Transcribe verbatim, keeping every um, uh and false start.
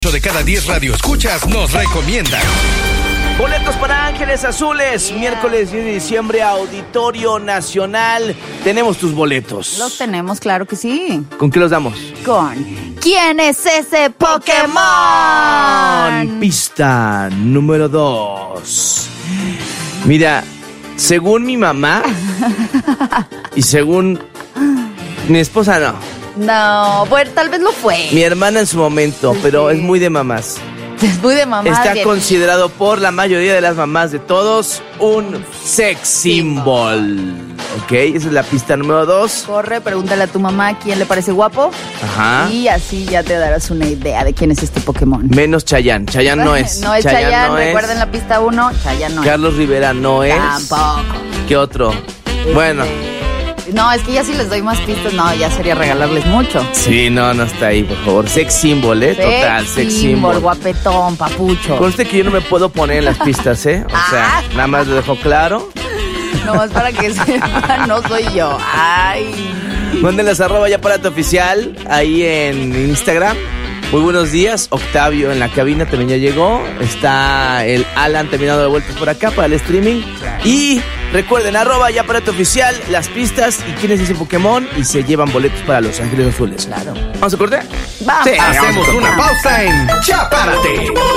De cada diez radioescuchas nos recomiendan. Boletos para Ángeles Azules, yeah. Miércoles diez de diciembre, Auditorio Nacional. Tenemos tus boletos. Los tenemos, claro que sí. ¿Con qué los damos? Con ¿quién es ese Pokémon? Pista número dos. Mira, según mi mamá y según mi esposa, no. No, bueno, tal vez lo fue. Mi hermana en su momento, sí, pero es muy de mamás. Es muy de mamás. Está de... considerado por la mayoría de las mamás de todos un sex symbol. Ok, esa es la pista número dos. Corre, pregúntale a tu mamá quién le parece guapo. Ajá. Y así ya te darás una idea de quién es este Pokémon. Menos Chayanne. Chayanne no es. No es Chayanne. Chayanne, No recuerden es. La pista uno, Chayanne no es. Carlos Rivera no es. Tampoco. ¿Qué otro? Este... Bueno. No, es que ya si les doy más pistas, no, ya sería regalarles mucho. Sí, no, no está ahí, por favor. Sex symbol, ¿eh? Sex Total, sex symbol. symbol, guapetón, papucho. Conste que yo no me puedo poner en las pistas, ¿eh? O sea, Ah. nada más lo dejo claro. Nomás para que sepan, no soy yo. Ay. Mándenlas arroba ya para tu oficial ahí en Instagram. Muy buenos días, Octavio en la cabina también ya llegó. Está el Alan terminado de vueltas por acá para el streaming. Y recuerden, arroba ya para tu oficial, las pistas y quién es ese Pokémon y se llevan boletos para Los Ángeles Azules. Claro. ¿Vamos a corte? Vamos. Sí, hacemos una pausa en Ya Párate.